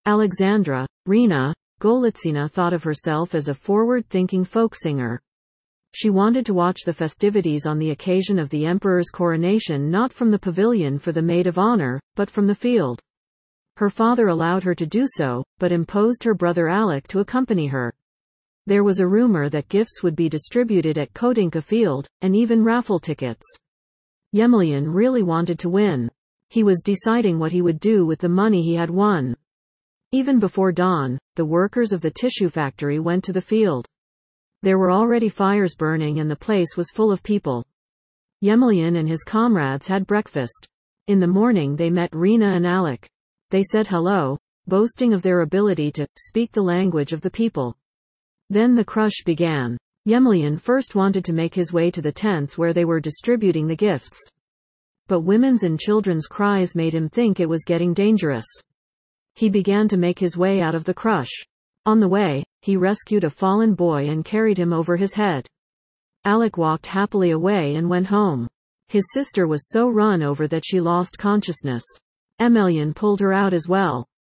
Alexandra, Rina, Golitsina thought of herself as a forward-thinking folk singer. She wanted to watch the festivities on the occasion of the emperor's coronation not from the pavilion for the maid of honor, but from the field. Her father allowed her to do so, but imposed her brother Alec to accompany her. There was a rumor that gifts would be distributed at Kodinka Field, and even raffle tickets. Yemelyan really wanted to win. He was deciding what he would do with the money he had won. Even before dawn, the workers of the tissue factory went to the field. There were already fires burning and the place was full of people. Yemelyan and his comrades had breakfast. In the morning they met Rina and Alec. They said hello, boasting of their ability to speak the language of the people. Then the crush began. Yemelyan first wanted to make his way to the tents where they were distributing the gifts. But women's and children's cries made him think it was getting dangerous. He began to make his way out of the crush. On the way, he rescued a fallen boy and carried him over his head. Alec walked happily away and went home. His sister was so run over that she lost consciousness. Yemelyan pulled her out as well.